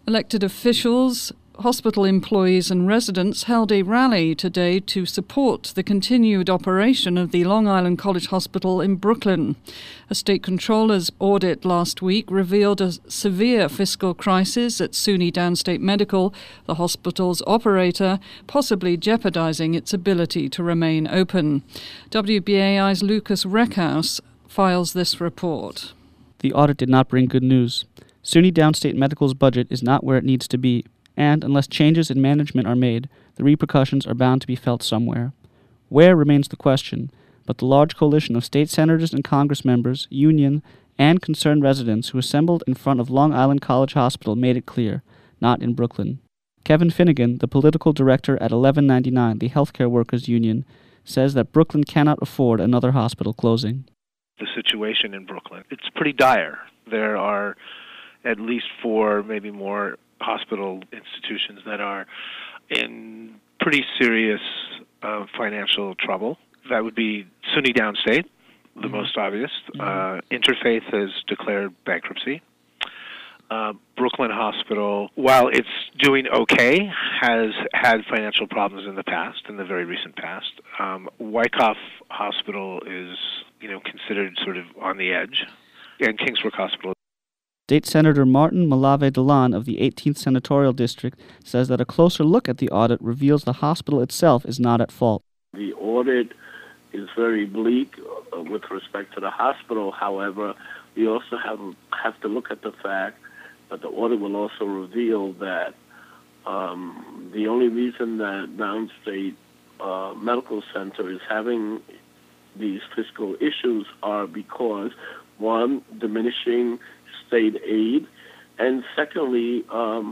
Elected officials, hospital employees and residents held a rally today to support the continued operation of the Long Island College Hospital in Brooklyn. A state controller's audit last week revealed a severe fiscal crisis at SUNY Downstate Medical, the hospital's operator, possibly jeopardizing its ability to remain open. WBAI's Lucas Reckhouse files this report. The audit did not bring good news. SUNY Downstate Medical's budget is not where it needs to be, and unless changes in management are made, the repercussions are bound to be felt somewhere. Where remains the question, but the large coalition of state senators and Congress members, union, and concerned residents who assembled in front of Long Island College Hospital made it clear, not in Brooklyn. Kevin Finnegan, the political director at 1199, the Healthcare Workers Union, says that Brooklyn cannot afford another hospital closing. The situation in Brooklyn, it's pretty dire. There are at least 4, maybe more, hospital institutions that are in pretty serious financial trouble. That would be SUNY Downstate, the most obvious. Interfaith has declared bankruptcy. Brooklyn Hospital, while it's doing okay, has had financial problems in the very recent past. Wyckoff Hospital is, considered sort of on the edge, and Kingsbrook Hospital. State Senator Martin Malave Delan of the 18th Senatorial District says that a closer look at the audit reveals the hospital itself is not at fault. The audit is very bleak with respect to the hospital. However, we also have to look at the fact that the audit will also reveal that the only reason that Downstate Medical Center is having these fiscal issues are because, one, diminishing state aid, and secondly,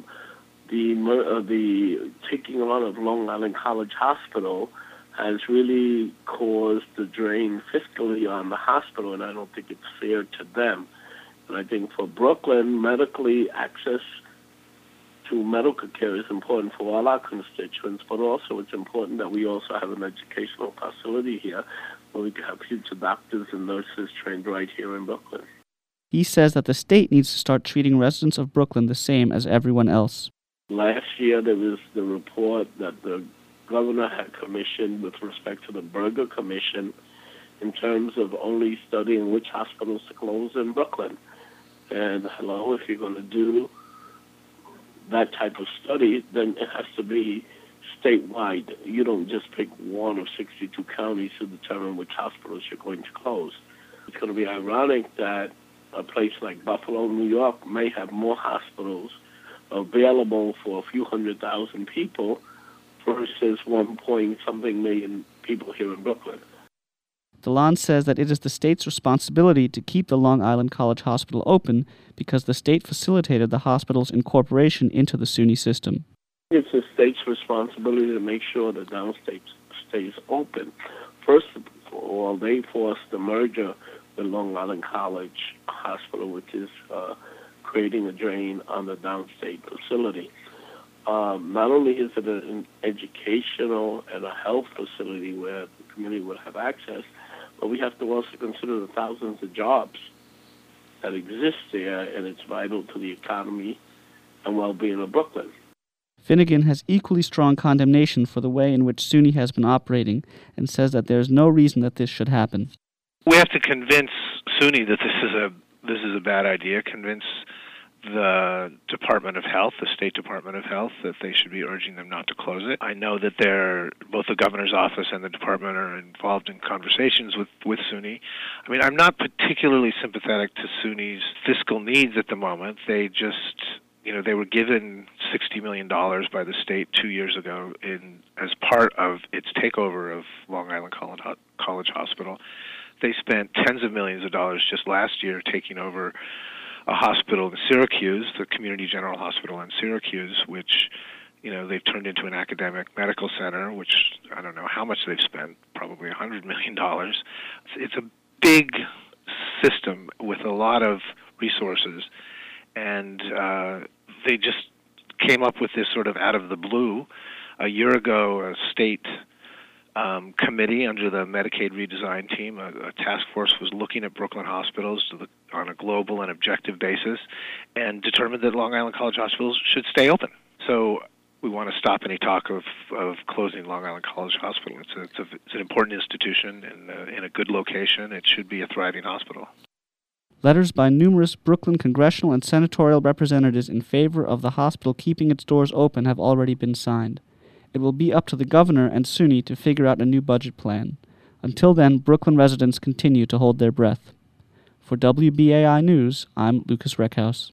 the taking on of Long Island College Hospital has really caused the drain fiscally on the hospital, and I don't think it's fair to them. And I think for Brooklyn, medically, access to medical care is important for all our constituents, but also it's important that we also have an educational facility here where we can have future doctors and nurses trained right here in Brooklyn. He says that the state needs to start treating residents of Brooklyn the same as everyone else. Last year, there was the report that the governor had commissioned with respect to the Berger Commission in terms of only studying which hospitals to close in Brooklyn. And if you're going to do that type of study, then it has to be statewide. You don't just pick one of 62 counties to determine which hospitals you're going to close. It's going to be ironic that a place like Buffalo, New York, may have more hospitals available for a few 100,000 people versus 1-point-something million people here in Brooklyn. Delan says that it is the state's responsibility to keep the Long Island College Hospital open because the state facilitated the hospital's incorporation into the SUNY system. It's the state's responsibility to make sure that Downstate stays open. First of all, they forced the merger with Long Island College Hospital, which is creating a drain on the Downstate facility. Not only is it an educational and a health facility where the community will have access, but we have to also consider the thousands of jobs that exist there, and it's vital to the economy and well-being of Brooklyn. Finnegan has equally strong condemnation for the way in which SUNY has been operating and says that there is no reason that this should happen. We have to convince SUNY that this is a bad idea, convince the Department of Health, the State Department of Health, that they should be urging them not to close it. I know that both the governor's office and the department are involved in conversations with SUNY. I mean, I'm not particularly sympathetic to SUNY's fiscal needs at the moment. They just, they were given $60 million by the state 2 years ago as part of its takeover of Long Island College Hospital. They spent tens of millions of dollars just last year taking over a hospital in Syracuse, the Community General Hospital in Syracuse, which, they've turned into an academic medical center, which I don't know how much they've spent, probably $100 million. It's a big system with a lot of resources, and they just came up with this sort of out of the blue. A year ago, a state committee under the Medicaid redesign team, a task force was looking at Brooklyn hospitals on a global and objective basis and determined that Long Island College hospitals should stay open. So we want to stop any talk of closing Long Island College Hospital. It's an important institution in a good location. It should be a thriving hospital. Letters by numerous Brooklyn congressional and senatorial representatives in favor of the hospital keeping its doors open have already been signed. It will be up to the governor and SUNY to figure out a new budget plan. Until then, Brooklyn residents continue to hold their breath. For WBAI News, I'm Lucas Reckhouse.